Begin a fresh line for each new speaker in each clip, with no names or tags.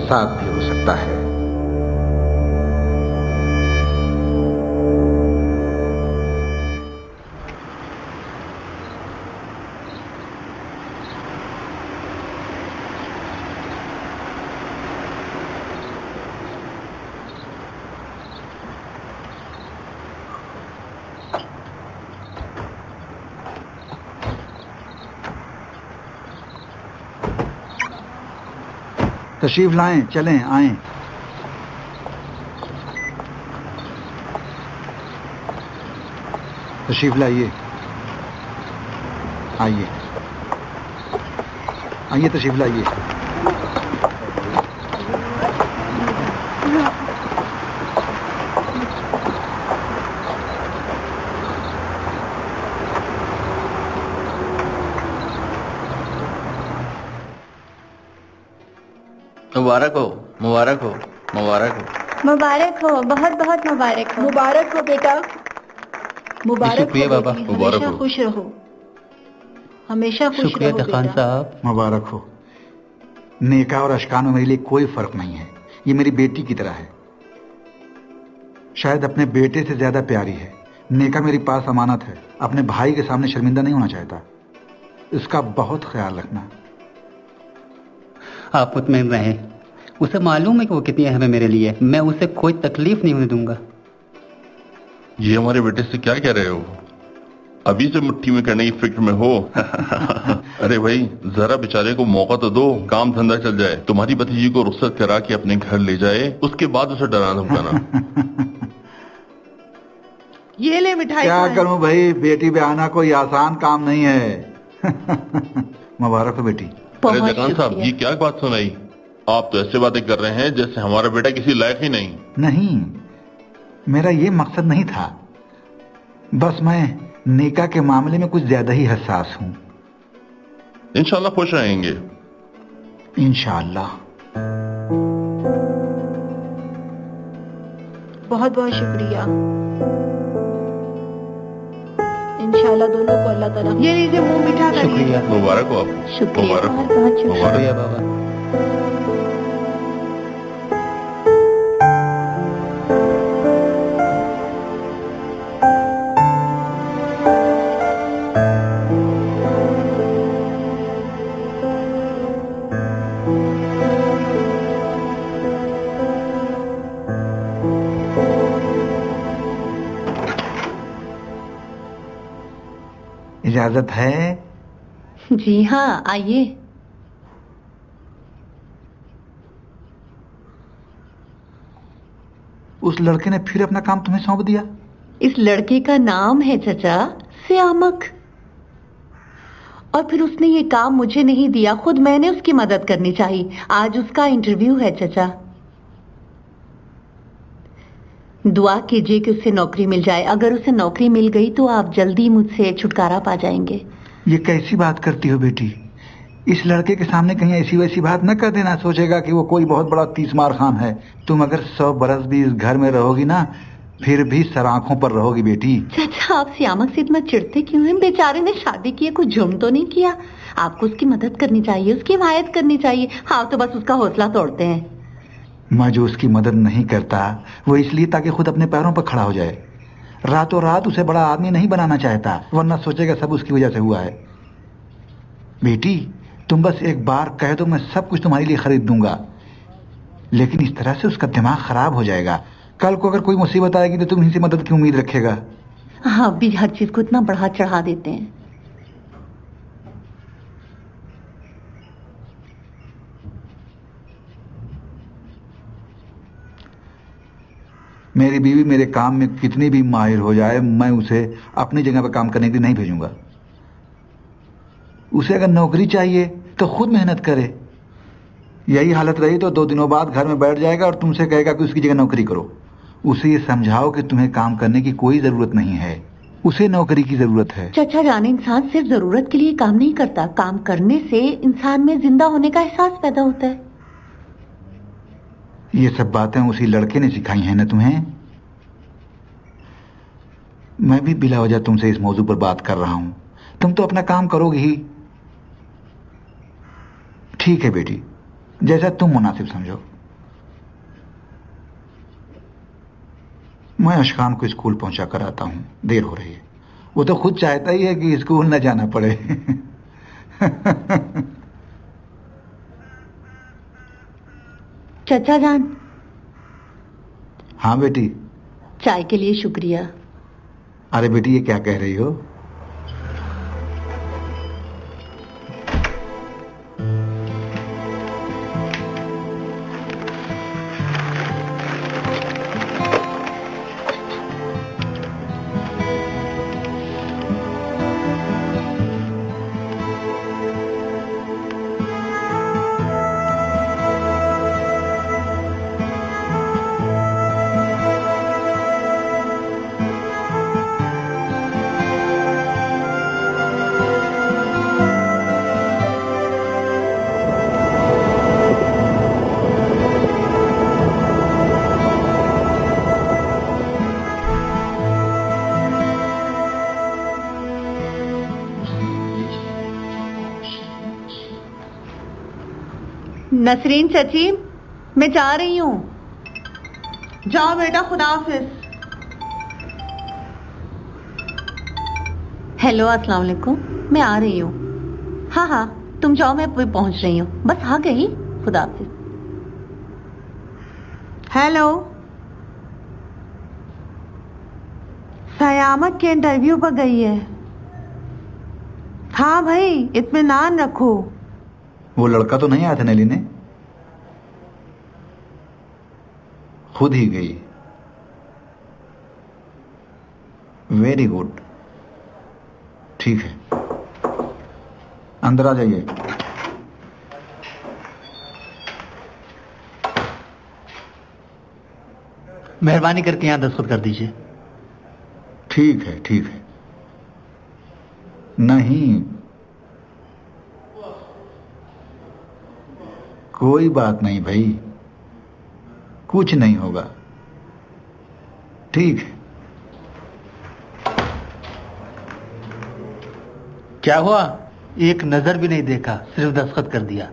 फसाद भी हो सकता है। तशरीफ लाएं, चलें, आएं। तशरीफ लाइए, आइए आइए, तशरीफ लाइए।
मुबारक हो, मुबारक हो, मुबारक हो,
मुबारक हो, बहुत बहुत मुबारक हो।
मुबारक हो बेटा, मुबारक हो
बाबा,
मुबारक हो। खुश रहो, हमेशा खुश
शुक्रिया
रहो
खान
बेटा।
साहब।
मुबारक हो। नेका और अशकान में मेरे लिए कोई फर्क नहीं है। ये मेरी बेटी की तरह है, शायद अपने बेटे से ज्यादा प्यारी है। नेका मेरी पास अमानत है, अपने भाई के सामने शर्मिंदा नहीं होना चाहता। इसका बहुत ख्याल रखना।
आप मुतमईन रहें, उसे मालूम है कि वो कितनी अहम है मेरे लिए। मैं उसे कोई तकलीफ नहीं होने दूंगा।
ये हमारे बेटे से क्या कह रहे हो? अभी से मुट्ठी में करने की फिक्र में हो? अरे भाई, जरा बेचारे को मौका तो दो, काम धंधा चल जाए, तुम्हारी भतीजी को रुखसत करा के अपने घर ले जाए, उसके बाद उसे डराना धमकाना।
ये ले मिठाई।
क्या करूं भाई, बेटी ब्याहना कोई आसान काम नहीं है। मुबारक हो बेटी।
अरे जकान साहब, ये क्या बात सुनाई? आप तो ऐसे बातें कर रहे हैं जैसे हमारा बेटा किसी लायक ही नहीं।
नहीं, मेरा ये मकसद नहीं था। बस मैं नेका के मामले में कुछ ज्यादा ही हसास हूं।
इंशाल्लाह खुश रहेंगे।
इंशाल्लाह।
बहुत बहुत शुक्रिया। इंशाल्लाह दोनों को अल्लाह ताला। ये लीजिए, मुंह मीठा करिए।
शुक्रिया।
मुबारक हो आपको।
शुक्रिया,
मुबारक हो।
बहुत बहुत शुक्रिया।
शुक्रिया बाबा।
इजाजत है?
जी हाँ, आइए।
उस लड़के ने फिर अपना काम तुम्हें सौंप दिया?
इस लड़के का नाम है चचा सियामक, और फिर उसने ये काम मुझे नहीं दिया, खुद मैंने उसकी मदद करनी चाहिए। आज उसका इंटरव्यू है चचा। दुआ कीजिए कि उसे नौकरी मिल जाए। अगर उसे नौकरी मिल गई तो आप जल्दी मुझसे छुटकारा पा जाएंगे।
ये कैसी बात करती हो बेटी? इस लड़के के सामने कहीं ऐसी वैसी बात न कर देना, सोचेगा कि वो कोई बहुत बड़ा तीसमार खान है। तुम अगर 100 बरस भी इस घर में रहोगी ना, फिर भी सर आंखों पर रहोगी बेटी।
चाचा, आप सियामक से इतना चिढ़ते क्यों हैं? बेचारे ने शादी की है, कुछ जुर्म तो नहीं किया। आपको उसकी मदद करनी चाहिए, उसकी हिमायत करनी चाहिए। हाँ, तो बस उसका हौसला तोड़ते हैं।
मैं जो उसकी मदद नहीं करता वो इसलिए ताकि खुद अपने पैरों पर खड़ा हो जाए। रातों रात उसे बड़ा आदमी नहीं बनाना चाहता, वरना सोचेगा सब उसकी वजह से हुआ है। बेटी, तुम बस एक बार कह दो, मैं सब कुछ तुम्हारे लिए खरीद दूंगा। लेकिन इस तरह से उसका दिमाग खराब हो जाएगा। कल को अगर कोई मुसीबत आएगी तो तुम इनसे मदद की उम्मीद रखेगा।
हाँ, भी हर चीज को इतना बढ़ा चढ़ा देते हैं।
मेरी बीवी मेरे काम में कितनी भी माहिर हो जाए, मैं उसे अपनी जगह पर काम करने के लिए नहीं भेजूंगा। उसे अगर नौकरी चाहिए तो खुद मेहनत करे। यही हालत रही तो 2 दिनों बाद घर में बैठ जाएगा और तुमसे कहेगा कि उसकी जगह नौकरी करो। उसे ये समझाओ कि तुम्हें काम करने की कोई जरूरत नहीं है, उसे नौकरी की जरूरत है।
चाचा जान, इंसान सिर्फ जरूरत के लिए काम नहीं करता, काम करने से इंसान में जिंदा होने का एहसास पैदा होता है।
ये सब बातें उसी लड़के ने सिखाई हैं ना तुम्हें? मैं भी बिला वजह तुमसे इस मौजू पर बात कर रहा हूं, तुम तो अपना काम करोगी ही। ठीक है बेटी, जैसा तुम मुनासिब समझो। मैं अशकान को स्कूल पहुंचा कर आता हूँ, देर हो रही है। वो तो खुद चाहता ही है कि स्कूल न जाना पड़े।
चचा जान।
हाँ बेटी।
चाय के लिए शुक्रिया।
अरे बेटी, ये क्या कह रही हो?
नसरीन चची, मैं जा रही हूँ। जाओ बेटा, खुदा हाफिज। हेलो, अस्सलाम वालेकुम। मैं आ रही हूँ। हाँ हाँ, तुम जाओ, मैं अभी पहुंच रही हूँ। बस आ गई। खुदा हाफिज। हेलो, सयामत के इंटरव्यू पर गई है। हाँ भाई, इत्मीनान रखो।
वो लड़का तो नहीं आया था नेली ने? खुद ही गई। Very good. ठीक है, अंदर आ जाइए।
मेहरबानी करके यहाँ दस्तखत कर दीजिए।
ठीक है, ठीक है। नहीं, कोई बात नहीं भाई, कुछ नहीं होगा। ठीक है।
क्या हुआ? एक नजर भी नहीं देखा, सिर्फ दस्तखत कर दिया।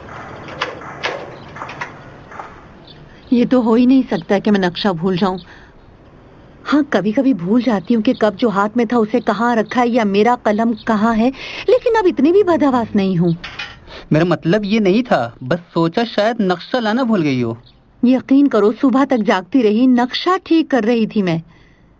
ये तो हो ही नहीं सकता कि मैं नक्शा भूल जाऊं। हाँ, कभी कभी भूल जाती हूँ कि कब जो हाथ में था उसे कहाँ रखा है या मेरा कलम कहाँ है, लेकिन अब इतनी भी बदहवास नहीं हूँ।
मेरा मतलब ये नहीं था, बस सोचा शायद नक्शा लाना भूल गई हो।
यकीन करो, सुबह तक जागती रही, नक्शा ठीक कर रही थी मैं।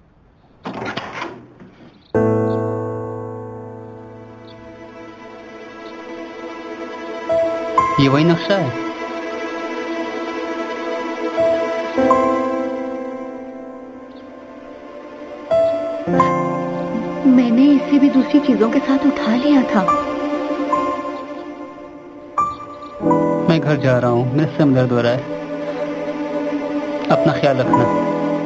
ये वही नक्शा है?
मैंने इसे भी दूसरी चीजों के साथ उठा लिया था।
मैं घर जा रहा हूँ, मेरे सिर दर्द हो रहा है। अपना ख्याल रखना।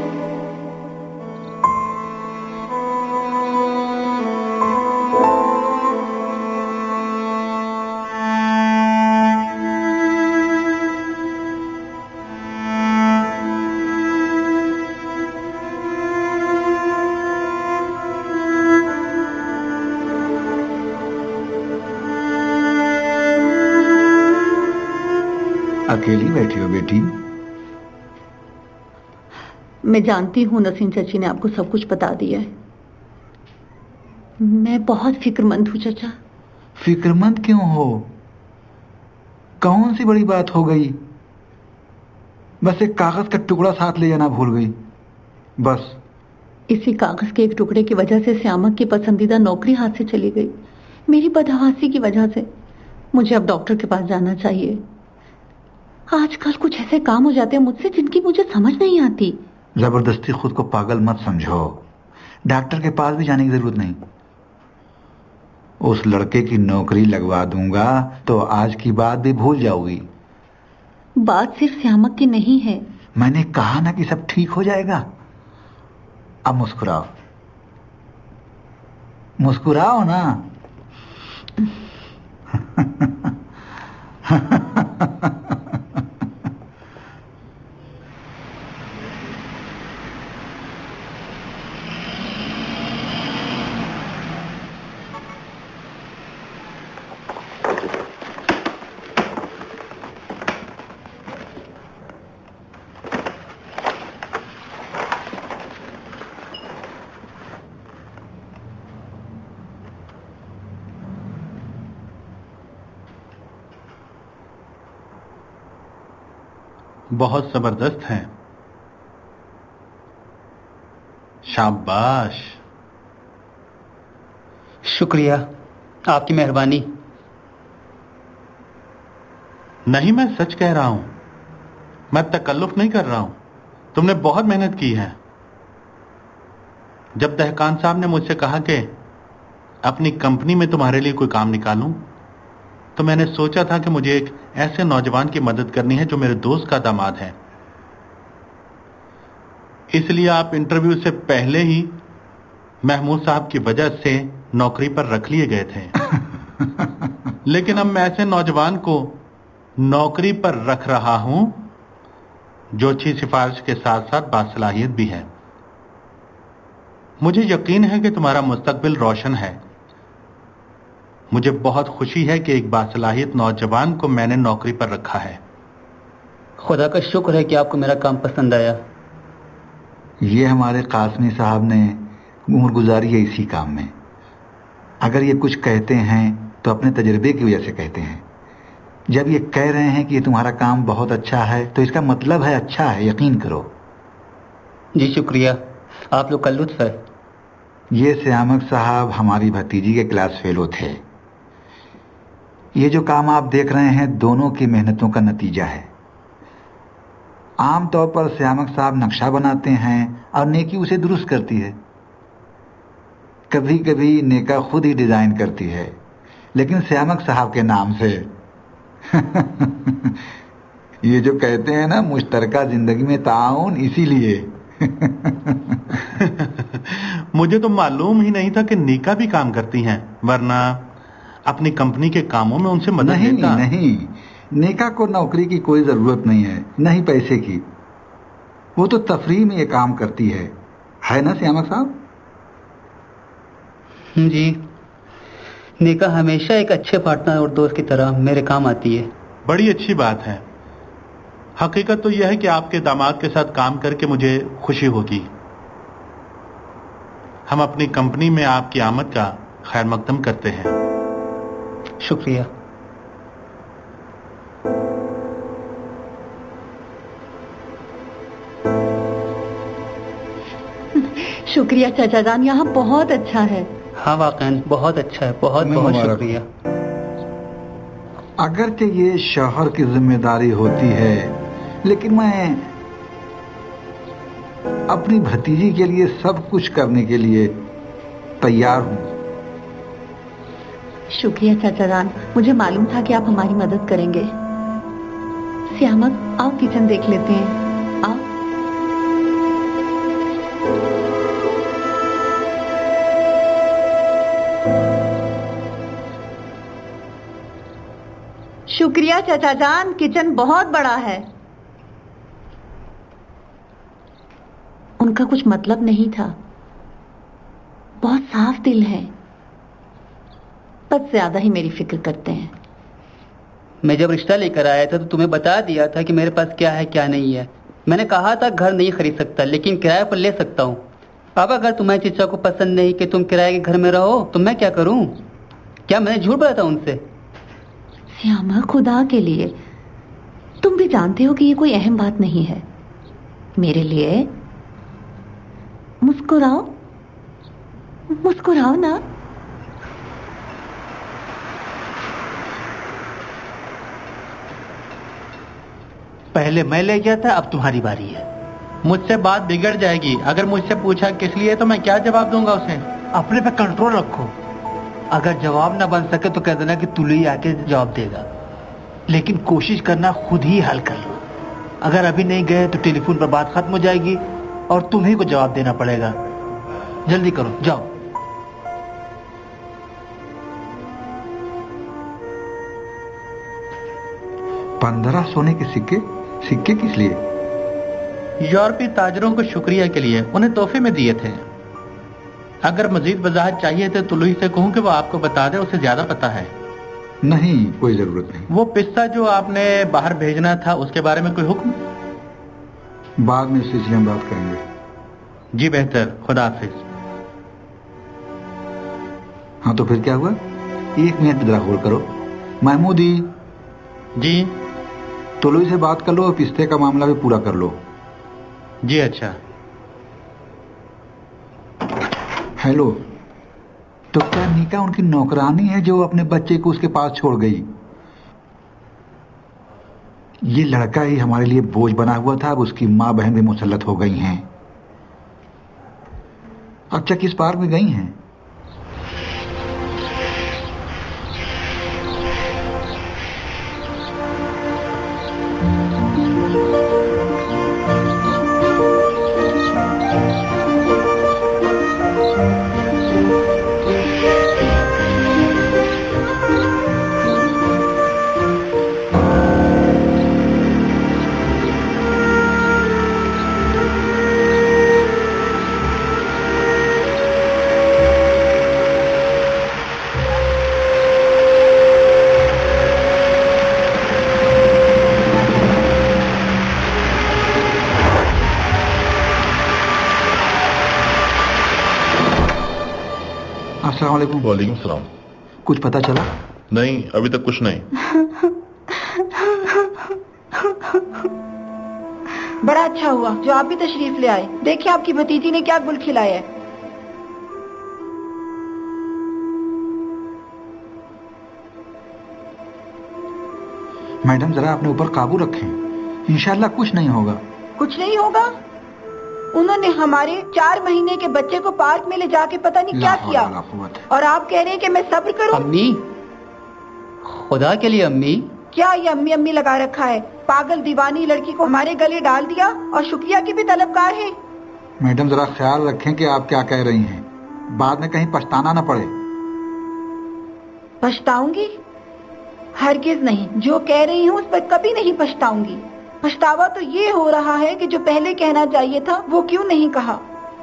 अकेली बैठी हो बेटी?
मैं जानती हूँ नसीम चाची ने आपको सब कुछ बता दिया है। मैं बहुत फिक्रमंद हूँ चाचा।
फिक्रमंद क्यों हो? कौन सी बड़ी बात हो गई? बस एक कागज का टुकड़ा साथ ले जाना भूल गई, बस।
इसी कागज के एक टुकड़े की वजह से श्यामक की पसंदीदा नौकरी हाथ से चली गई, मेरी बदहवासी की वजह से। मुझे अब डॉक्टर के पास जाना चाहिए। आजकल कुछ ऐसे काम हो जाते हैं मुझसे जिनकी मुझे समझ नहीं आती।
जबरदस्ती खुद को पागल मत समझो, डॉक्टर के पास भी जाने की जरूरत नहीं। उस लड़के की नौकरी लगवा दूंगा तो आज की बात भी भूल जाओगी।
बात सिर्फ श्यामक की नहीं है।
मैंने कहा ना कि सब ठीक हो जाएगा। अब मुस्कुराओ, मुस्कुराओ ना।
बहुत जबरदस्त हैं। शाबाश।
शुक्रिया, आपकी मेहरबानी।
नहीं, मैं सच कह रहा हूं, मैं तकल्लुफ नहीं कर रहा हूं। तुमने बहुत मेहनत की है। जब दहकान साहब ने मुझसे कहा कि अपनी कंपनी में तुम्हारे लिए कोई काम निकालूं, तो मैंने सोचा था कि मुझे एक ऐसे नौजवान की मदद करनी है जो मेरे दोस्त का दामाद है। इसलिए आप इंटरव्यू से पहले ही महमूद साहब की वजह से नौकरी पर रख लिए गए थे। लेकिन अब मैं ऐसे नौजवान को नौकरी पर रख रहा हूं जो अच्छी सिफारिश के साथ साथ बासलाहियत भी है। मुझे यकीन है कि तुम्हारा मुस्तकबिल रोशन है। मुझे बहुत खुशी है कि एक बासलाहियत नौजवान को मैंने नौकरी पर रखा है।
खुदा का शुक्र है कि आपको मेरा काम पसंद आया।
ये हमारे कासमी साहब ने उम्र गुजारी है इसी काम में। अगर ये कुछ कहते हैं तो अपने तजुर्बे की वजह से कहते हैं। जब ये कह रहे हैं कि ये तुम्हारा काम बहुत अच्छा है तो इसका मतलब है अच्छा है, यकीन करो।
जी शुक्रिया, आप लोग का लुत्फ है।
ये श्यामक साहब हमारी भतीजी के क्लास फेलो थे। ये जो काम आप देख रहे हैं दोनों की मेहनतों का नतीजा है। आमतौर पर श्यामक साहब नक्शा बनाते हैं और नेकी उसे दुरुस्त करती है। कभी कभी नेका खुद ही डिजाइन करती है, लेकिन श्यामक साहब के नाम से। ये जो कहते हैं ना मुश्तरका जिंदगी में ताउन, इसीलिए।
मुझे तो मालूम ही नहीं था कि नेका भी काम करती हैं, वरना अपनी कंपनी के कामों में उनसे मदद लेता।
नहीं, नेका को नौकरी की कोई जरूरत नहीं है, नहीं पैसे की। वो तो तफरीह में ये काम करती है ना श्यामक साहब?
जी, नेका हमेशा एक अच्छे पार्टनर और दोस्त की तरह मेरे काम आती है।
बड़ी अच्छी बात है। हकीकत तो यह है कि आपके दामाद के साथ काम करके मुझे खुशी होगी। हम अपनी कंपनी में आपकी आमद का खैर मकदम करते हैं।
शुक्रिया।
शुक्रिया चाचा जान, यहाँ बहुत अच्छा है।
हाँ वाकई बहुत अच्छा है, बहुत बहुत शुक्रिया।
अगरचे ये शौहर की जिम्मेदारी होती है, लेकिन मैं अपनी भतीजी के लिए सब कुछ करने के लिए तैयार हूं।
शुक्रिया चाचा जान, मुझे मालूम था कि आप हमारी मदद करेंगे। श्यामक, आओ किचन देख लेते हैं। आओ। शुक्रिया चाचा जान, किचन बहुत बड़ा है। उनका कुछ मतलब नहीं था, बहुत साफ दिल है, बस ज्यादा ही मेरी फिक्र करते हैं।
मैं जब रिश्ता लेकर आया था तो तुम्हें बता दिया था कि मेरे पास क्या है क्या नहीं है। मैंने कहा था घर नहीं खरीद सकता, लेकिन किराए पर ले सकता हूँ। अब अगर तुम्हारे चचा को पसंद नहीं कि तुम किराए के घर में रहो तो मैं क्या करूँ? क्या मैंने झूठ बोला था उनसे?
श्यामा, खुदा के लिए, तुम भी जानते हो कि ये कोई अहम बात नहीं है मेरे लिए। मुस्कुराओ, मुस्कुराओ ना।
पहले मैं ले गया था, अब तुम्हारी बारी है। मुझसे बात बिगड़ जाएगी। अगर मुझसे पूछा किस लिए तो मैं क्या जवाब दूंगा उसे?
अपने पे कंट्रोल रखो। अगर जवाब ना बन सके तो कह देना कि तुलू ही आके जवाब देगा, लेकिन कोशिश करना खुद ही हल कर लो। अगर अभी नहीं गए तो टेलीफोन पर बात खत्म हो जाएगी और तुम्ही को जवाब देना पड़ेगा। जल्दी करो, जाओ।
$15 सोने के सिक्के? सिक्के किस लिए?
यूरोपीय ताजरों को शुक्रिया के लिए, उन्हें तोहफे में दिए थे। अगर मजीद वजाहत चाहिए तो तुलुई से कहूं कि वो आपको बता दे, उसे ज्यादा पता है।
नहीं, कोई जरूरत नहीं।
वो पिस्ता जो आपने बाहर भेजना था उसके बारे में कोई हुक्म?
बाद में इस सिलसिले में बात करेंगे।
जी बेहतर, खुदा हाफिज।
हाँ तो फिर क्या हुआ? 1 मिनट जरा होल्ड करो। महमूदी
जी।
तो लो से बात कर लो और पिस्ते का मामला भी पूरा कर लो।
जी अच्छा।
हेलो, तो क्या नीका उनकी नौकरानी है जो अपने बच्चे को उसके पास छोड़ गई? ये लड़का ही हमारे लिए बोझ बना हुआ था, अब उसकी माँ बहन भी मुसल्लत हो गई हैं। अच्छा, किस पार्क में गई हैं? अस्सलाम वालेकुम।
वालेकुम सलाम।
कुछ पता चला?
नहीं, अभी तक कुछ नहीं।
बड़ा अच्छा हुआ जो आप भी तशरीफ ले आए। देखिए आपकी भतीजी ने क्या गुल खिलाया है।
मैडम जरा अपने ऊपर काबू रखें, इंशाल्लाह कुछ नहीं होगा।
कुछ नहीं होगा? उन्होंने हमारे 4 महीने के बच्चे को पार्क में ले जाके पता नहीं क्या किया, और आप कह रहे हैं कि मैं सब्र करूं?
अम्मी, खुदा के लिए अम्मी।
क्या ये अम्मी अम्मी लगा रखा है? पागल दीवानी लड़की को हमारे गले डाल दिया और शुक्रिया की भी तलबगार है।
मैडम जरा ख्याल रखें कि आप क्या कह रही हैं, बाद में कहीं पछताना न पड़े।
पछताऊंगी? हरगिज नहीं, जो कह रही हूँ उस पर कभी नहीं पछताऊंगी। पछतावा तो ये हो रहा है कि जो पहले कहना चाहिए था वो क्यों नहीं कहा।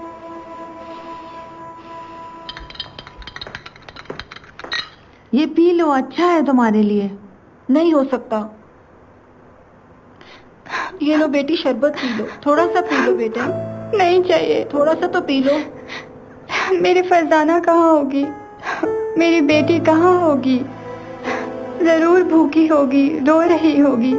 ये पी लो, अच्छा है तुम्हारे लिए।
नहीं हो सकता। ये लो बेटी, शरबत पी लो, थोड़ा सा पी लो बेटा।
नहीं चाहिए।
थोड़ा सा तो पी लो।
मेरी फरजाना कहाँ होगी? मेरी बेटी कहाँ होगी? जरूर भूखी होगी, रो रही होगी।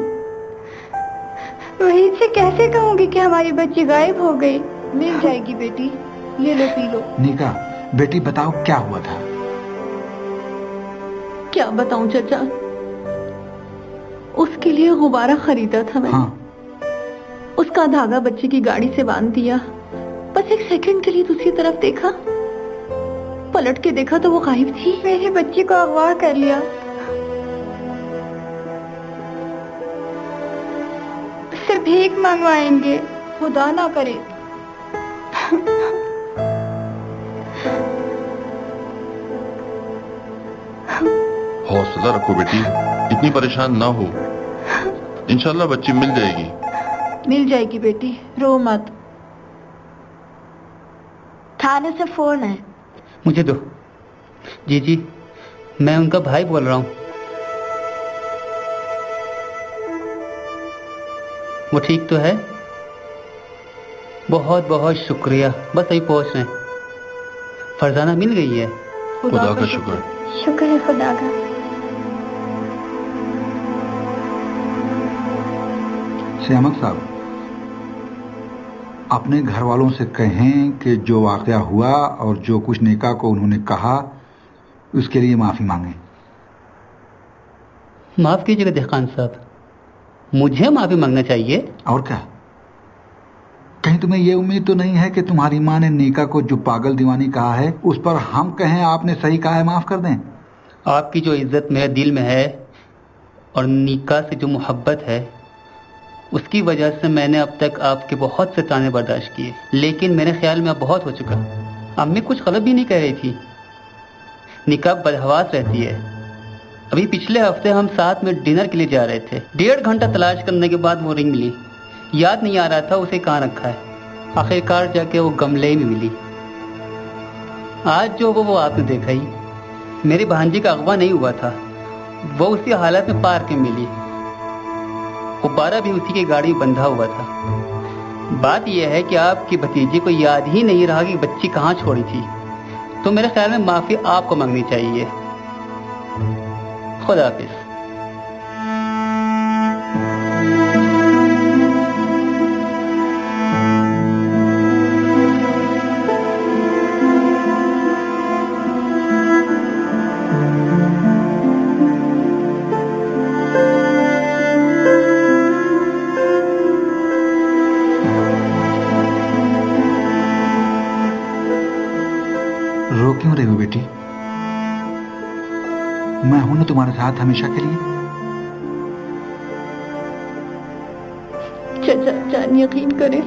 वहीं से कैसे कहूंगी कि हमारी बच्ची गायब हो गई?
मिल जाएगी बेटी, ये लो पी लो।
नीका बेटी बताओ क्या हुआ था?
क्या बताऊं चाचा, उसके लिए गुब्बारा खरीदा था मैंने।
हाँ।
उसका धागा बच्चे की गाड़ी से बांध दिया। बस एक सेकंड के लिए दूसरी तरफ देखा, पलट के देखा तो वो गायब थी। मेरे बच्चे को अगवा कर लिया। सिर्फ भीख मंगवाएंगे।
खुदा ना करे।
हौसला रखो बेटी, इतनी परेशान ना हो, इंशाल्लाह बच्ची मिल जाएगी।
मिल जाएगी बेटी, रो मत। थाने से फोन है।
मुझे दो। जी, मैं उनका भाई बोल रहा हूँ। वो ठीक तो है? बहुत बहुत शुक्रिया, बस अभी पहुंच रहे हैं। फरजाना मिल गई है?
खुदा का शुक्र।
शुक्र है खुदा का।
श्यामक साहब, अपने घर वालों से कहें कि जो वाकया हुआ और जो कुछ नीका को उन्होंने कहा उसके लिए माफी मांगे।
माफ कीजिएगा देखान साहब, मुझे माफी मांगना चाहिए?
और क्या? कहीं तुम्हें यह उम्मीद तो नहीं है कि तुम्हारी माँ ने नीका को जो पागल दीवानी कहा है उस पर हम कहें आपने सही कहा है, माफ कर दें?
आपकी जो इज्जत मेरे दिल में है और नीका से जो मोहब्बत है, उसकी वजह से मैंने अब तक आपके बहुत से ताने बर्दाश्त किए, लेकिन मेरे ख्याल में अब बहुत हो चुका। अम्मी कुछ गलत भी नहीं कह रही थी। नीका बदहवास रहती है। अभी पिछले हफ्ते हम साथ में डिनर के लिए जा रहे थे। 1.5 घंटा तलाश करने के बाद वो रिंग मिली। याद नहीं आ रहा था उसे कहाँ रखा है। आखिरकार जाके वो गमले में मिली। आज जो वो आपने देखा ही, मेरी भांजी का अगवा नहीं हुआ था। वो उसी हालत में पार्क में मिली। गुब्बारा भी उसी की गाड़ी में बंधा हुआ था। बात यह है कि आपकी भतीजी को याद ही नहीं रहा कि बच्ची कहाँ छोड़ी थी, तो मेरे ख्याल में माफी आपको मांगनी चाहिए। खुदा हाफिज।
रही हो बेटी? मैं हूं ना तुम्हारे साथ हमेशा के लिए।
चाचा जान यकीन करें,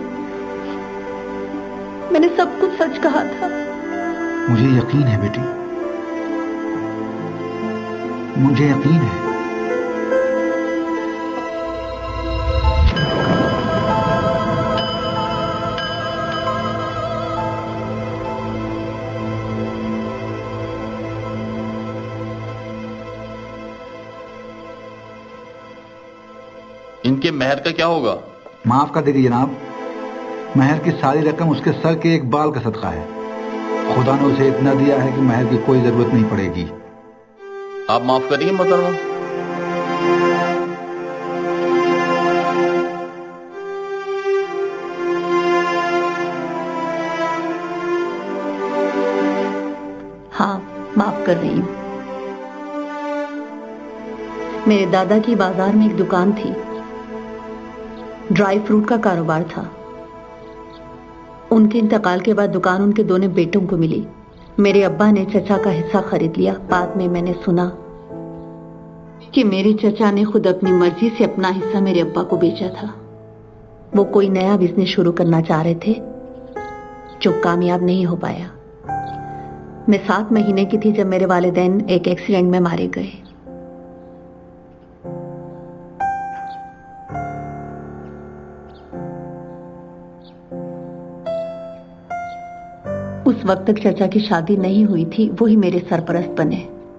मैंने सब कुछ सच कहा था।
मुझे यकीन है बेटी, मुझे यकीन है।
इनके मेहर का क्या होगा?
माफ कर देगी जनाब, महर की सारी रकम उसके सर के एक बाल का सदका है। खुदा ने उसे इतना दिया है कि महर की कोई जरूरत नहीं पड़ेगी।
आप माफ करिए मोहतरमा।
हाँ, माफ कर रही हूँ। मेरे दादा की बाजार में एक दुकान थी, ड्राई फ्रूट का कारोबार था। उनके इंतकाल के बाद दुकान उनके दोनों बेटों को मिली। मेरे अब्बा ने चचा का हिस्सा खरीद लिया। बाद में मैंने सुना कि मेरे चचा ने खुद अपनी मर्जी से अपना हिस्सा मेरे अब्बा को बेचा था। वो कोई नया बिजनेस शुरू करना चाह रहे थे जो कामयाब नहीं हो पाया। मैं 7 महीने की थी जब मेरे वालिदैन एक एक्सीडेंट में मारे गए। उस वक्त तक चचा की शादी नहीं हुई थी, वो ही मेरे सरपरस्त बने।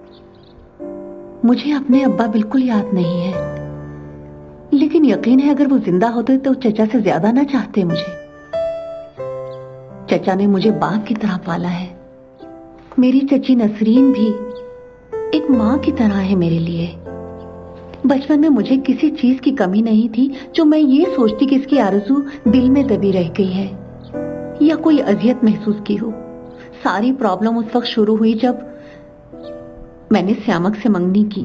मुझे अपने अब्बा बिल्कुल याद नहीं है, लेकिन यकीन है अगर वो जिंदा होते तो चचा से ज्यादा ना चाहते मुझे। चचा ने मुझे बाप की तरह पाला है। मेरी चची नसरीन भी एक माँ की तरह है मेरे लिए। बचपन में मुझे किसी चीज की कमी नहीं थी जो मैं ये सोचती कि इसकी आरज़ू दिल में दबी रह गई है या कोई अजियत महसूस की हो। सारी प्रॉब्लम उस वक्त शुरू हुई जब मैंने श्यामक से मंगनी की।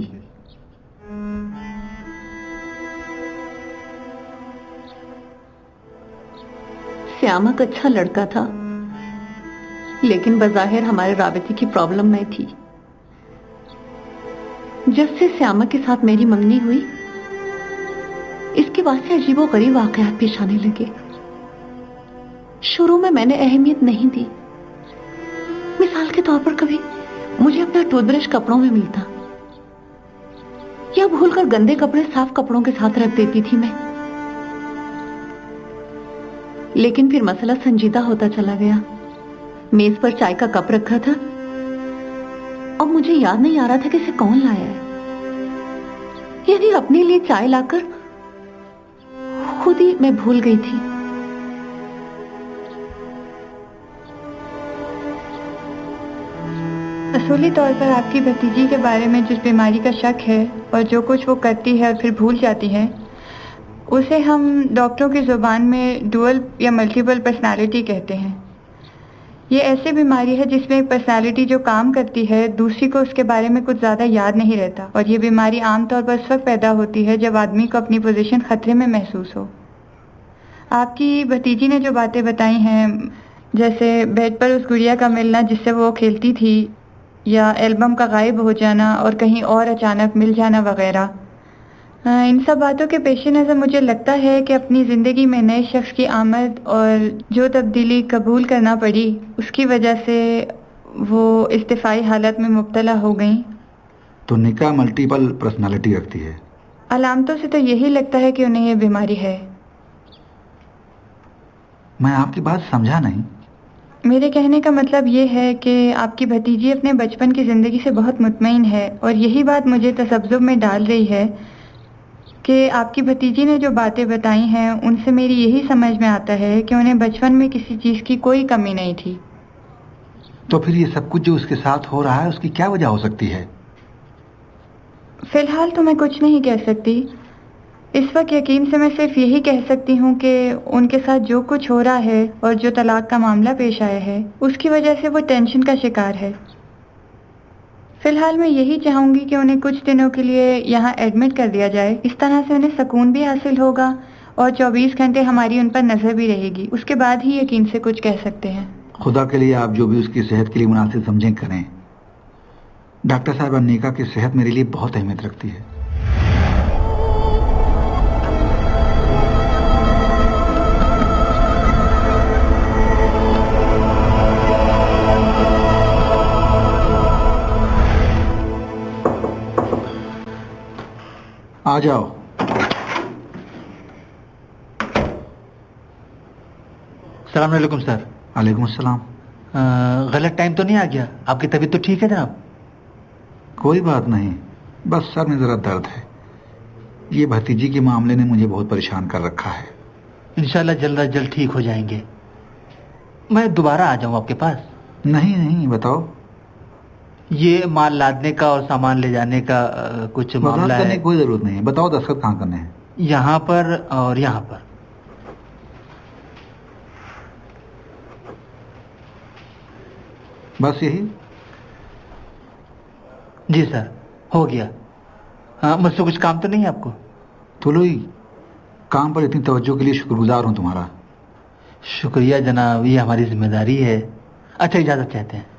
श्यामक अच्छा लड़का था, लेकिन बज़ाहिर हमारे राबिते की प्रॉब्लम में थी। जब से श्यामक के साथ मेरी मंगनी हुई, इसके बाद से अजीबोगरीब वाकयात पेश आने लगे। शुरू में मैंने अहमियत नहीं दी। मिसाल के तौर पर कभी मुझे अपना टूथब्रश कपड़ों में मिलता या भूलकर गंदे कपड़े साफ कपड़ों के साथ रख देती थी मैं। लेकिन फिर मसला संजीदा होता चला गया। मेज पर चाय का कप रखा था और मुझे याद नहीं आ रहा था कि इसे कौन लाया है। यानी अपने लिए चाय लाकर खुद ही मैं भूल गई थी।
असूली तौर पर आपकी भतीजी के बारे में जिस बीमारी का शक है और जो कुछ वो करती है और फिर भूल जाती है, उसे हम डॉक्टरों की ज़ुबान में डुअल या मल्टीपल पर्सनालिटी कहते हैं। ये ऐसी बीमारी है जिसमें एक पर्सनालिटी जो काम करती है, दूसरी को उसके बारे में कुछ ज़्यादा याद नहीं रहता। और ये बीमारी आमतौर पर उस वक्त पैदा होती है जब आदमी को अपनी पोजीशन खतरे में महसूस हो। आपकी भतीजी ने जो बातें बताई हैं, जैसे बेड पर उस गुड़िया का मिलना जिससे वो खेलती थी, या एल्बम का गायब हो जाना और कहीं और अचानक मिल जाना वगैरह, इन सब बातों के पेश नज़र मुझे लगता है कि अपनी ज़िंदगी में नए शख्स की आमद और जो तब्दीली कबूल करना पड़ी, उसकी वजह से वो इस्तिफाई हालत में मुब्तला हो गई।
तो निका मल्टीपल पर्सनालिटी रखती है।
अलामतों से तो यही लगता है कि उन्हें ये बीमारी है।
मैं आपकी बात समझा नहीं।
मेरे कहने का मतलब ये है कि आपकी भतीजी अपने बचपन की ज़िंदगी से बहुत मुतमईन है और यही बात मुझे तसब्जुब में डाल रही है कि आपकी भतीजी ने जो बातें बताई हैं उनसे मेरी यही समझ में आता है कि उन्हें बचपन में किसी चीज़ की कोई कमी नहीं थी।
तो फिर ये सब कुछ जो उसके साथ हो रहा है उसकी क्या वजह हो सकती है?
फिलहाल तो मैं कुछ नहीं कह सकती। इस वक्त यकीन से मैं सिर्फ यही कह सकती हूँ कि उनके साथ जो कुछ हो रहा है और जो तलाक का मामला पेश आया है उसकी वजह से वो टेंशन का शिकार है। फिलहाल मैं यही चाहूँगी कि उन्हें कुछ दिनों के लिए यहाँ एडमिट कर दिया जाए। इस तरह से उन्हें सुकून भी हासिल होगा और 24 घंटे हमारी उन पर नज़र भी रहेगी। उसके बाद ही यकीन से कुछ कह सकते हैं।
खुदा के लिए आप जो भी उसकी सेहत के लिए मुनासिब समझें करें। डॉक्टर साहब, अनिका की सेहत मेरे लिए बहुत अहमियत रखती है। आ जाओ।
सलाम अलैकुम सर।
वालेकुम अस्सलाम।
गलत टाइम तो नहीं आ गया? आपकी तबीयत तो ठीक है जनाब?
कोई बात नहीं, बस सर में जरा दर्द है। ये भतीजी के मामले ने मुझे बहुत परेशान कर रखा है।
इंशाल्लाह जल्द अज जल्द ठीक हो जाएंगे। मैं दोबारा आ जाऊं आपके पास?
नहीं नहीं, बताओ।
ये माल लादने का और सामान ले जाने का कुछ मामला है।
करने की कोई जरूरत नहीं है। बताओ दस्तखत कहाँ करने हैं?
यहाँ पर और यहाँ पर।
बस यही?
जी सर, हो गया। हाँ, मुझसे कुछ काम तो नहीं है आपको?
तुलुई, काम पर इतनी तवज्जो के लिए शुक्रगुजार हूं तुम्हारा।
शुक्रिया जनाब, ये हमारी जिम्मेदारी है। अच्छा, इजाजत चाहते हैं।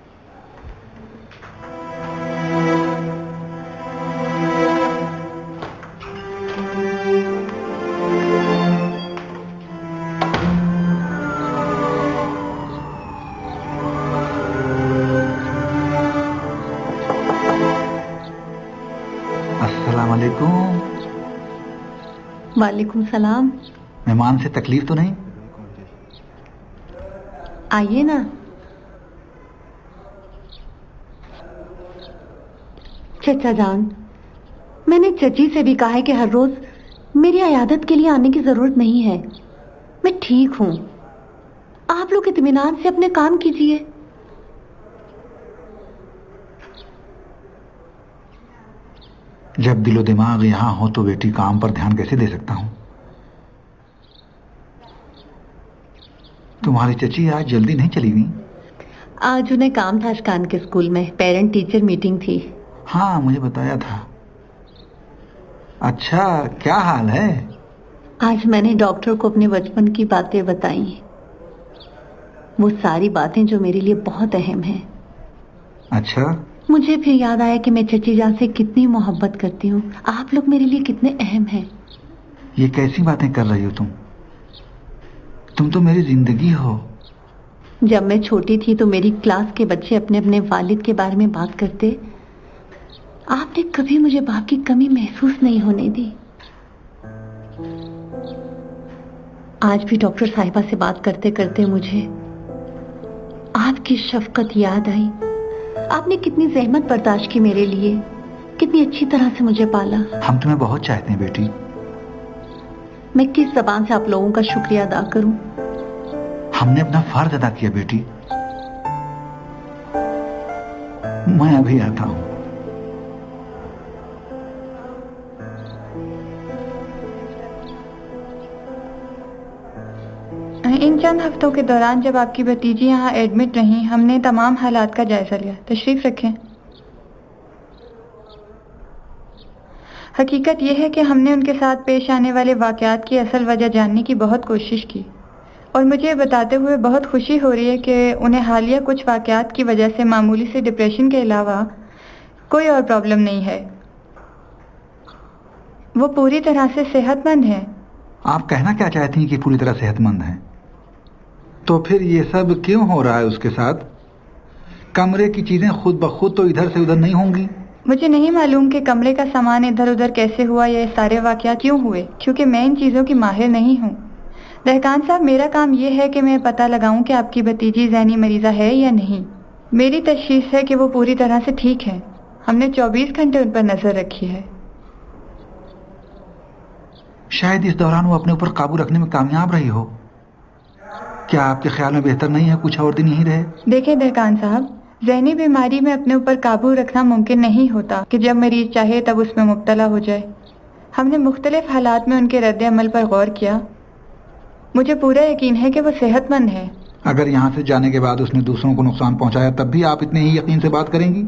वालेकुम सलाम।
मेहमान से तकलीफ तो नहीं?
आइए ना। चचा जान, मैंने चची से भी कहा है कि हर रोज मेरी इयादत के लिए आने की जरूरत नहीं है। मैं ठीक हूं। आप लोग इत्मीनान से अपने काम कीजिए।
जब दिलो दिमाग यहां हो तो बेटी काम पर ध्यान कैसे दे सकता हूं? तुम्हारी चची आज जल्दी नहीं चली गई?
आज उन्हें काम था अशकान के स्कूल में, पेरेंट टीचर मीटिंग थी।
हाँ, मुझे बताया था। अच्छा, क्या हाल है?
आज मैंने डॉक्टर को अपने बचपन की बातें बताई, वो सारी बातें जो मेरे लिए बहुत अहम हैं।
अच्छा?
मुझे फिर याद आया कि मैं चची जान से कितनी मोहब्बत करती हूँ। आप लोग मेरे लिए कितने अहम हैं।
ये कैसी बातें कर रही हो तुम तो मेरी जिंदगी हो।
जब मैं छोटी थी तो मेरी क्लास के बच्चे अपने अपने वालिद के बारे में बात करते। आपने कभी मुझे बाप की कमी महसूस नहीं होने दी। आज भी डॉक्टर साहिबा से बात करते करते मुझे आपकी शफकत याद आई। आपने कितनी जहमत बर्दाश्त की मेरे लिए, कितनी अच्छी तरह से मुझे पाला।
हम तुम्हें बहुत चाहते हैं बेटी।
मैं किस ज़बान से आप लोगों का शुक्रिया अदा करूं?
हमने अपना फर्ज अदा किया बेटी। मैं अभी आता हूं।
इन चंद हफ्तों के दौरान जब आपकी भतीजी यहाँ एडमिट रही, हमने तमाम हालात का जायजा लिया। तशरीफ रखें। हकीकत यह है कि हमने उनके साथ पेश आने वाले वाकयात की असल वजह जानने की बहुत कोशिश की और मुझे बताते हुए बहुत खुशी हो रही है कि उन्हें हालिया कुछ वाकयात की वजह से मामूली से डिप्रेशन के अलावा कोई और प्रॉब्लम नहीं है। वो पूरी तरह से सेहतमंद है।
आप कहना क्या चाहती हैं कि पूरी तरह सेहतमंद हैं? तो फिर ये सब क्यों हो रहा है उसके साथ? कमरे की चीजें खुद ब खुद तो इधर से उधर नहीं होंगी।
मुझे नहीं मालूम कि कमरे का सामान इधर उधर कैसे हुआ या सारे वाकयात क्यों हुए, क्योंकि मैं इन चीज़ों की माहिर नहीं हूँ। दहकान साहब, मेरा काम यह है कि मैं पता लगाऊं कि आपकी भतीजी ज़हनी मरीज़ा है या नहीं। मेरी तशख़ीस है कि वो पूरी तरह से ठीक है। हमने 24 घंटे उन पर नजर रखी है।
शायद इस दौरान वो अपने ऊपर काबू रखने में कामयाब रही हो। क्या आपके ख्याल में बेहतर नहीं है कुछ और दिन यहीं रहे?
देखें दहकान साहब, ज़हनी बीमारी में अपने ऊपर काबू रखना मुमकिन नहीं होता कि जब मरीज चाहे तब उसमें मुब्तला हो जाए। हमने मुख्तलिफ हालात में उनके रद्द अमल पर गौर किया। मुझे पूरा यकीन है कि वो सेहतमंद है।
अगर यहाँ से जाने के बाद उसने दूसरों को नुकसान पहुंचाया तब भी आप इतने ही यकीन से बात करेंगी?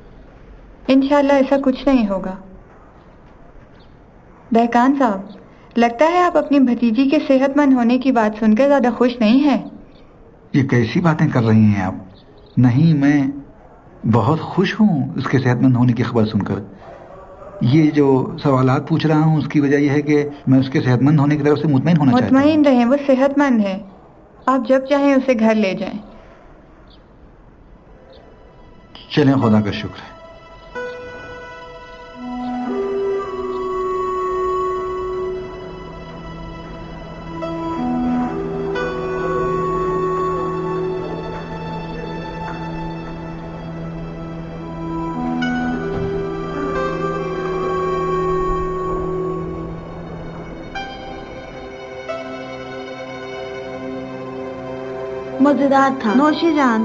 इंशाल्लाह ऐसा कुछ नहीं होगा। दहकान साहब, लगता है आप अपनी भतीजी के सेहतमंद होने की बात सुनकर ज्यादा खुश नहीं है।
ये कैसी बातें कर रही हैं आप? नहीं, मैं बहुत खुश हूँ उसके सेहतमंद होने की खबर सुनकर। ये जो सवालात पूछ रहा हूँ उसकी वजह यह है कि मैं उसके सेहतमंद होने की तरफ से मुतमईन होना चाहता हूँ।
मुतमईन रहें, वो सेहतमंद है। आप जब चाहें उसे घर ले जाएं।
चलें, खुदा का शुक्र है।
मजेदार था। नौशी जान,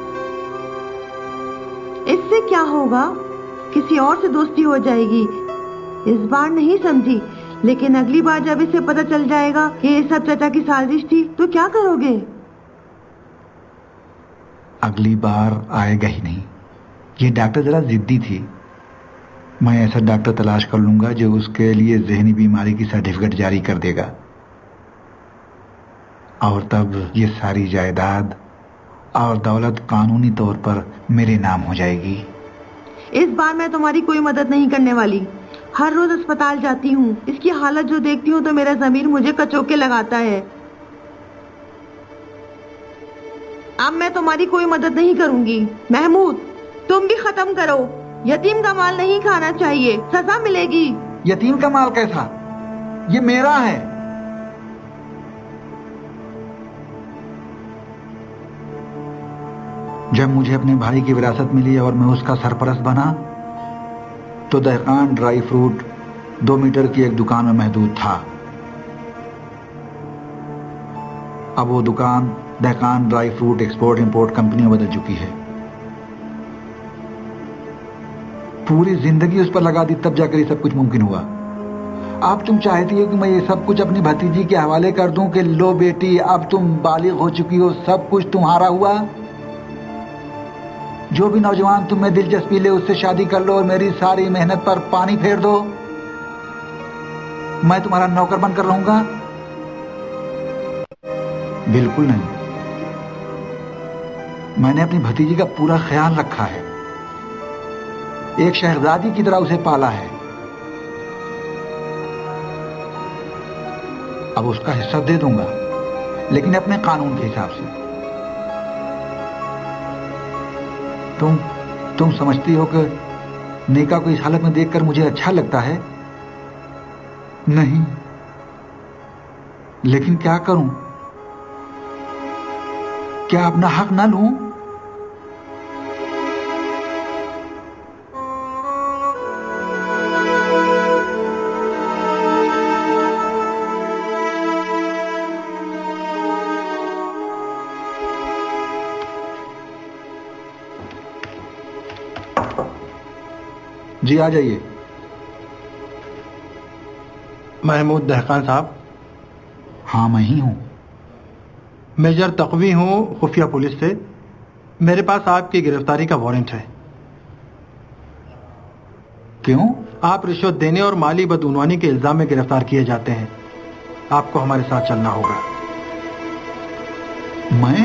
इससे क्या होगा? किसी और से दोस्ती हो जाएगी। इस बार नहीं समझी, लेकिन अगली बार जब इसे पता चल जाएगा कि ये सब चाचा की साजिश थी तो क्या करोगे?
अगली बार आएगा ही नहीं। ये डॉक्टर जरा जिद्दी थी। मैं ऐसा डॉक्टर तलाश कर लूंगा जो उसके लिए ज़हनी बीमारी की सर्टिफिकेट जारी कर देगा, और तब ये सारी जायदाद और दौलत कानूनी तौर पर मेरे नाम हो जाएगी।
इस बार मैं तुम्हारी कोई मदद नहीं करने वाली। हर रोज अस्पताल जाती हूँ, इसकी हालत जो देखती हूँ तो मेरा ज़मीर मुझे कचोके लगाता है। अब मैं तुम्हारी कोई मदद नहीं करूंगी। महमूद, तुम भी खत्म करो। यतीम का माल नहीं खाना चाहिए, सजा मिलेगी।
यतीम का माल कैसा? ये मेरा है। जब मुझे अपने भाई की विरासत मिली और मैं उसका सरपरस्त बना तो दहकान ड्राई फ्रूट 2 मीटर की एक दुकान में महदूद था। अब वो दुकान दहकान dry fruit export import company में बदल चुकी है। पूरी जिंदगी उस पर लगा दी, तब जाकर ये सब कुछ मुमकिन हुआ। अब तुम चाहती हो कि मैं ये सब कुछ अपनी भतीजी के हवाले कर दूं कि लो बेटी, अब तुम बालिग हो चुकी हो, सब कुछ तुम्हारा हुआ। जो भी नौजवान तुम में दिलचस्पी ले उससे शादी कर लो और मेरी सारी मेहनत पर पानी फेर दो। मैं तुम्हारा नौकर बनकर रहूंगा? बिल्कुल नहीं। मैंने अपनी भतीजी का पूरा ख्याल रखा है, एक शहजादी की तरह उसे पाला है। अब उसका हिस्सा दे दूंगा, लेकिन अपने कानून के हिसाब से। तुम समझती हो कि नेका को इस हालत में देखकर मुझे अच्छा लगता है? नहीं, लेकिन क्या करूं? क्या अपना हक ना लूं? जी आ जाइए।
महमूद दहकान साहब?
हाँ, मैं ही हूं।
मेजर तकवी हूं, खुफिया पुलिस से। मेरे पास आपकी गिरफ्तारी का वारंट है।
क्यों?
आप रिश्वत देने और माली बदउनवानी के इल्जाम में गिरफ्तार किए जाते हैं। आपको हमारे साथ चलना होगा।
मैं?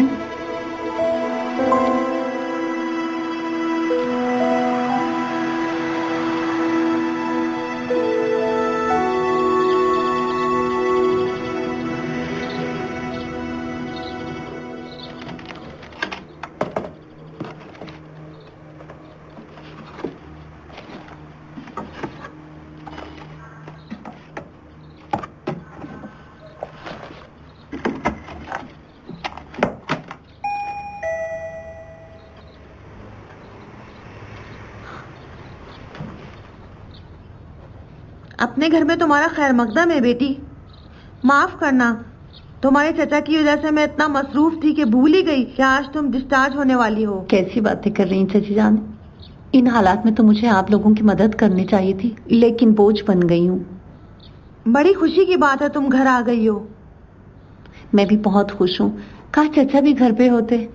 अपने घर में तुम्हारा खैर मकदम है बेटी। माफ करना, तुम्हारे चचा की वजह से मैं इतना मसरूफ थी कि भूल ही गई कि आज तुम डिस्चार्ज होने वाली हो।
कैसी बातें कर रही हैं चाची जान? इन हालात में तो मुझे आप लोगों की मदद करनी चाहिए थी, लेकिन बोझ बन गई हूँ।
बड़ी खुशी की बात है तुम घर आ गई हो।
मैं भी बहुत खुश हूँ। काश चचा भी घर पे होते।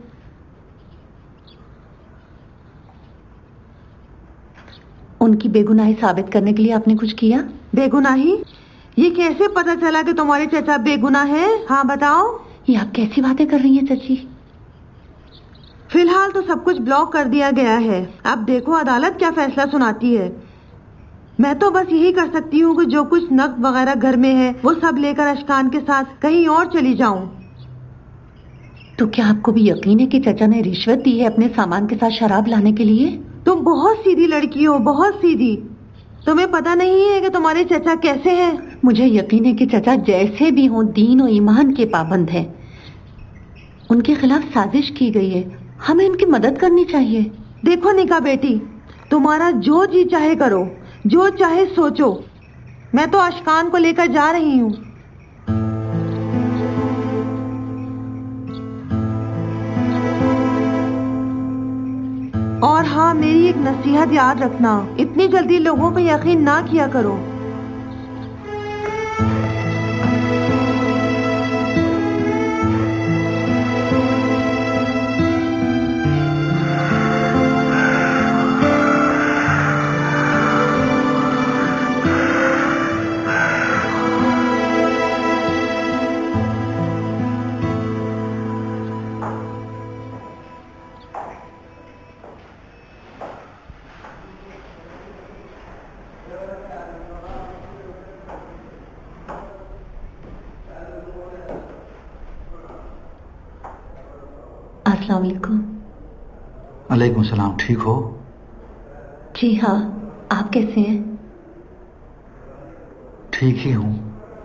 उनकी बेगुनाही साबित करने के लिए आपने कुछ किया?
बेगुनाही? ये कैसे पता चला कि तुम्हारे चचा बेगुनाह है? हाँ बताओ।
ये आप कैसी बातें कर रही हैं चाची?
फिलहाल तो सब कुछ ब्लॉक कर दिया गया है। अब देखो अदालत क्या फैसला सुनाती है। मैं तो बस यही कर सकती हूँ कि जो कुछ नकद वगैरह घर में है वो सब लेकर अशकान के साथ कहीं और चली जाऊं।
तो क्या आपको भी यकीन है कि चाचा ने रिश्वत दी है अपने सामान के साथ शराब लाने के लिए?
तुम बहुत सीधी लड़की हो, बहुत सीधी। तुम्हें पता नहीं है कि तुम्हारे चाचा कैसे हैं?
मुझे यकीन है कि चाचा जैसे भी हों दीन और ईमान के पाबंद हैं। उनके खिलाफ साजिश की गई है, हमें उनकी मदद करनी चाहिए।
देखो निका बेटी, तुम्हारा जो जी चाहे करो, जो चाहे सोचो। मैं तो अशकान को लेकर जा रही हूँ। और हाँ, मेरी एक नसीहत याद रखना, इतनी जल्दी लोगों पर यकीन ना किया करो।
अस्सलाम वालेकुम।
वालेकुम सलाम। ठीक हो?
जी हाँ, आप कैसे हैं?
ठीक ही हूँ।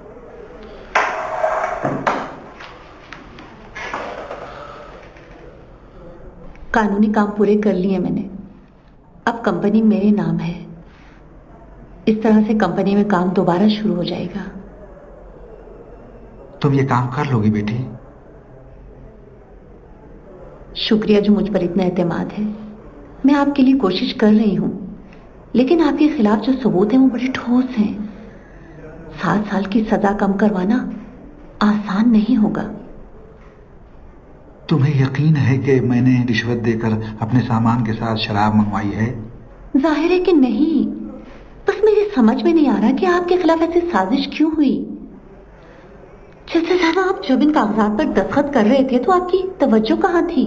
कानूनी काम पूरे कर लिए मैंने। अब कंपनी मेरे नाम है। इस तरह से कंपनी में काम दोबारा शुरू हो जाएगा।
तुम ये काम कर लोगी बेटी?
शुक्रिया जो मुझ पर इतना एतमाद है। मैं आपके लिए कोशिश कर रही हूँ, लेकिन आपके खिलाफ जो सबूत हैं वो बड़े ठोस हैं। 7 साल की सजा कम करवाना आसान नहीं होगा।
तुम्हें यकीन है कि मैंने रिश्वत देकर अपने सामान के साथ शराब मंगवाई है?
जाहिर है कि नहीं, बस मेरी समझ में नहीं आ रहा कि आपके खिलाफ ऐसी साजिश क्यों हुई। चाचा साहब, आप जब इन कागजात पर दस्तखत कर रहे थे तो आपकी तवज्जो कहाँ थी?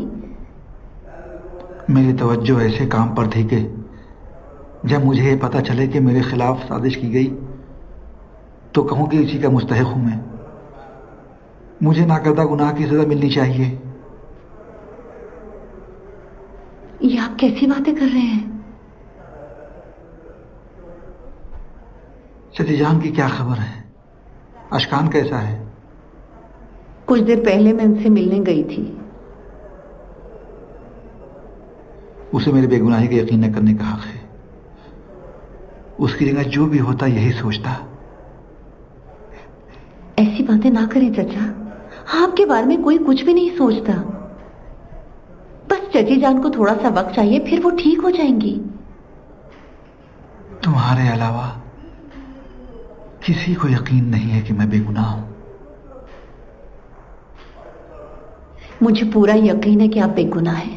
मेरी तवज्जो ऐसे काम पर थी कि जब मुझे ये पता चले कि मेरे खिलाफ साजिश की गई तो कहूं कि इसी का मुस्तहिक हूं मैं। मुझे नाकर्दा गुनाह की सजा मिलनी चाहिए।
ये आप कैसी बातें कर रहे हैं?
चची जान की क्या खबर है? अशकान कैसा है?
कुछ देर पहले मैं उनसे मिलने गई थी।
उसे मेरी बेगुनाही का यकीन न करने का हक है। उसकी जगह जो भी होता यही सोचता।
ऐसी बातें ना करें चाचा, आपके बारे में कोई कुछ भी नहीं सोचता। बस चची जान को थोड़ा सा वक्त चाहिए, फिर वो ठीक हो जाएंगी।
तुम्हारे अलावा किसी को यकीन नहीं है कि मैं बेगुनाह हूं।
मुझे पूरा यकीन है कि आप बेगुनाह हैं।